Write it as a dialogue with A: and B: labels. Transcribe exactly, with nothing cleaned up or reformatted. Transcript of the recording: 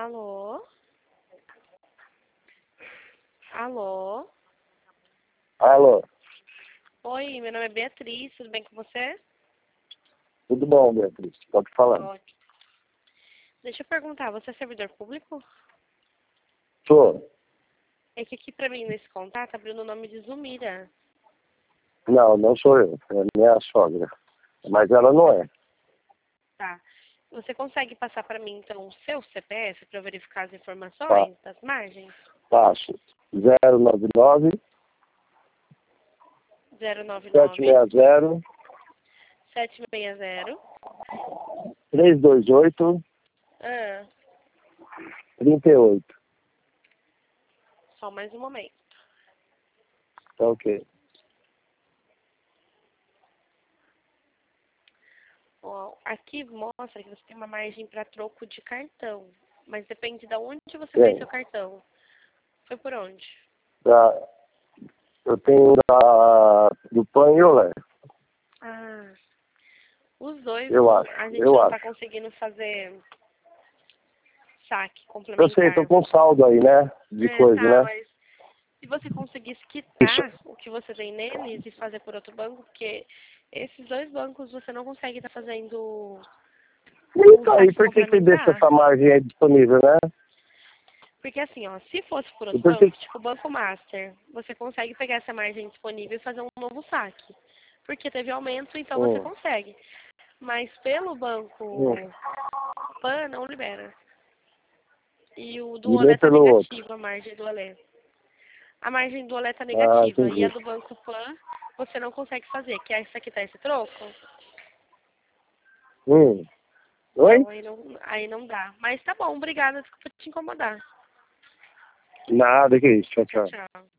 A: Alô? Alô?
B: Alô,
A: Oi, meu nome é Beatriz, tudo bem com você?
B: tudo bom, Beatriz? Pode falar.
A: Ótimo. Deixa eu perguntar, você é servidor público?
B: Sou.
A: É que aqui pra mim nesse contato tá abrindo o nome de Zumira.
B: Não, não sou eu. É minha sogra. Mas ela não é.
A: Tá. Você consegue passar pra mim então o seu C P F pra eu verificar as
B: Pa
A: informações das margens?
B: passo. zero nove nove,
A: zero nove
B: sete
A: nove,
B: seis zero,
A: sete seis zero.
B: três dois oito,
A: Ah,
B: três oito.
A: só mais um momento.
B: Tá ok.
A: Ó, aqui mostra que você tem uma margem para troco de cartão, mas depende de onde você fez
B: Tem.
A: seu cartão. Foi por onde?
B: Da, eu tenho da, do Pan e Olé.
A: Ah, os dois
B: Eu
A: não,
B: acho.
A: a gente
B: Eu
A: não está
B: acho.
A: conseguindo fazer saque
B: Eu sei, tô
A: complementar.
B: com saldo aí, né? De
A: É,
B: coisa,
A: tá,
B: né?
A: mas se você conseguisse
B: Isso.
A: quitar o que você tem neles e fazer por outro banco, porque esses dois bancos você não consegue estar fazendo um
B: Então, e
A: saque
B: por que que deixa
A: complementar.
B: essa margem aí disponível, né?
A: Porque assim, ó, se fosse por
B: E
A: outro
B: por que
A: banco, tipo o Banco Master, você consegue pegar essa margem disponível e fazer um novo saque. Porque teve aumento, então você
B: Hum,
A: consegue. Mas pelo
B: hum.
A: Banco Pan não libera. E o do
B: E nem
A: Olé tá
B: pelo outro.
A: negativa, a margem do Olé. A margem do Olé tá
B: Ah,
A: negativa. E a
B: entendi.
A: do Banco Pan você não consegue fazer. Que é essa aqui tá esse troco.
B: Hum. Oi?
A: Então aí não, aí não dá. Mas tá bom, obrigada, desculpa te incomodar.
B: Nada, que isso. Tchau,
A: Tchau,
B: tchau.
A: tchau.